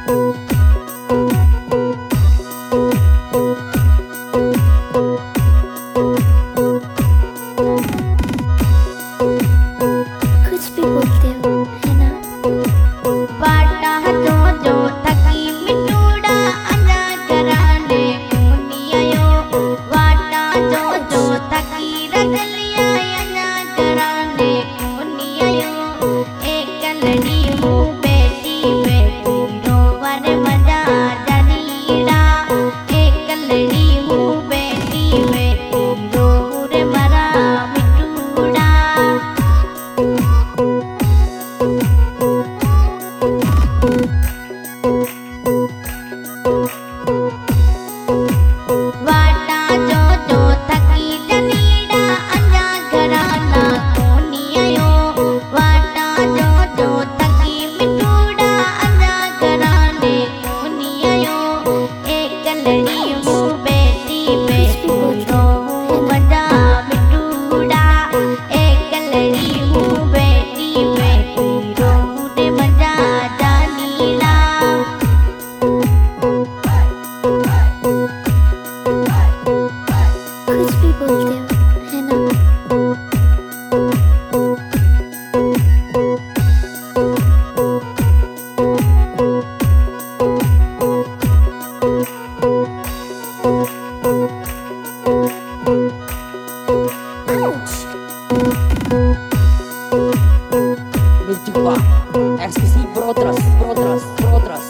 कुछ भी बोलते हो है ना। वाटा जो जो थकी मिटूड़ा अना कराने मुनियो। वाटा जो जो थकी रगलिया अना कराने मुनियो। एक लड़ी मुँह बेटी बेटी रोवर मजा जनीड़ा। एक लड़ी मुँह बेटी बेटी रोवर मरा मिटूड़ा। वाटा जो जो थकी जनीड़ा अना घराना कोनियो। वाटा जो जो थकी मिटूड़ा अना घराने कोनियो। एक लड़ी मुँह बेटी बेटी रो मजा मिटूड़ा। एक लड़ी मुँह बेटी बेटी रो मजा जानीड़ा। कुछ भी बोलते हो है ना। Mencoba ekspresi protras.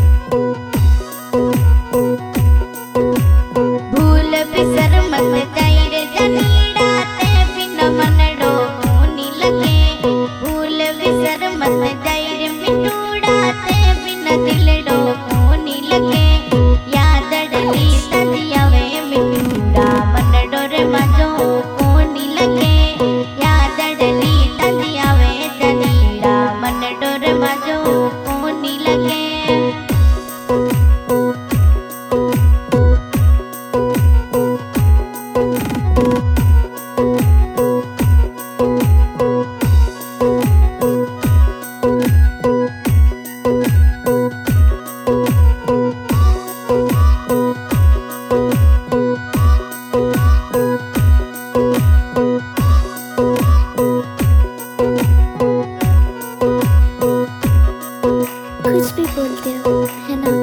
भूल बिसर मत जाइर जनीड़ा ते बिना मनड़ो कोनी लगे। भूल बिसर मत जाइर मिटूड़ा ते बिना दिलड़ो कोनी लगे। याद डली तजियावे मिटूड़ा मनड़ो रे मजो कोनी लगे। याद डली तजियावे जनीड़ा मनड़ो रे मजो कोनी लगे। कुछ भी बोलते हो है ना।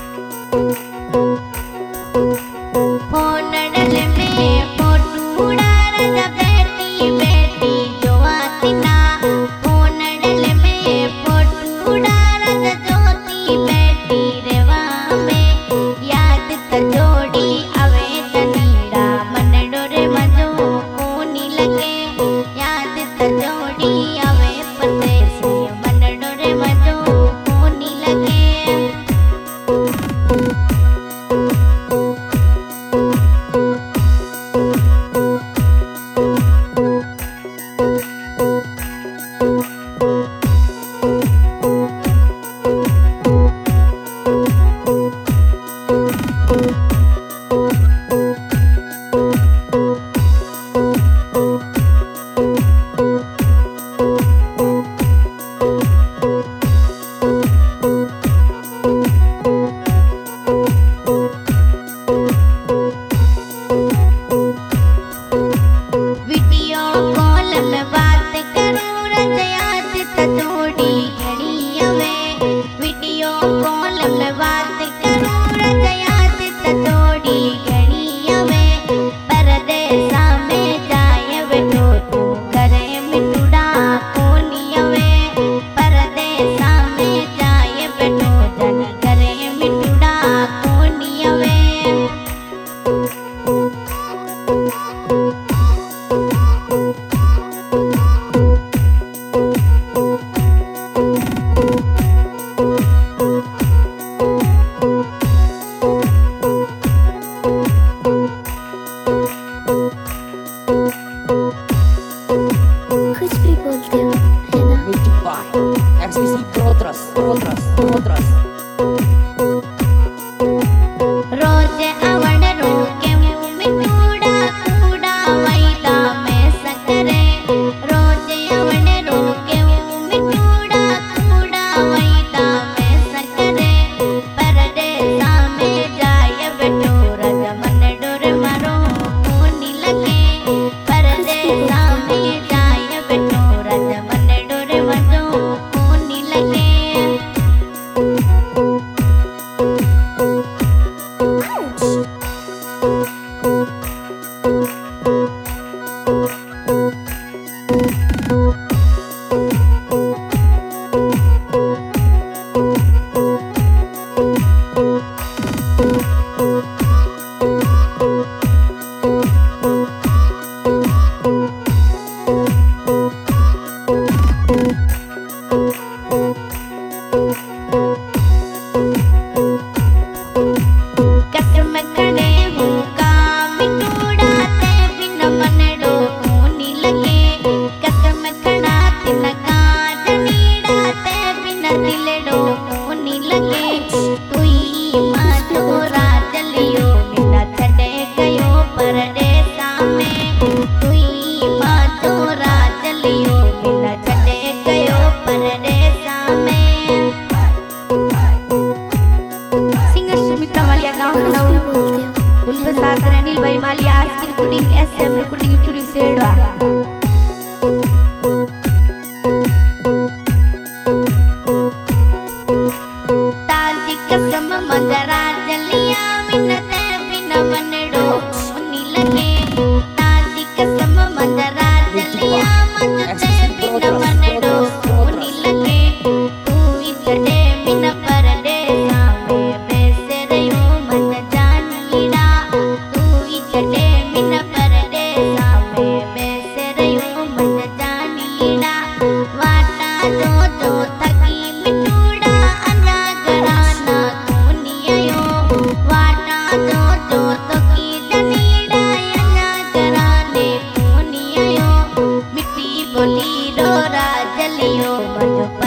फोन डल में फोटूड़ा राजा बेटी बेटी जोआती ना। फोन डल में फोटूड़ा राजा जोती बेटी रेवा में। याद त जोड़ी आवे जनीड़ा मनड़ो रे मजो कोनी लगे। याद त जोड़ी आवे परदेसी मनड़ो रे मजो कोनी लगे। साथ रनिल भाई Maliya recording SM recording studio Sedwa. ताजी कसम मंजरा जलिया मिनते बिना बनड़ो सुनी लगे। ताजी कसम मंजरा जलिया मिनते बिना बनड़ो सुनी लगे। तू इचड़े बिना परदेसा में बैसे रहो मन जानीड़ा। तू इचड़े बिना परदेसा में बैसे रहो मन जानीड़ा। वाटा जो थकी मिटूड़ा अन्ना घराना दुनिया वाटा जो थकी जनीड़ा अन्ना घराने दुनिया मिट्टी बोली रो राजलियो मन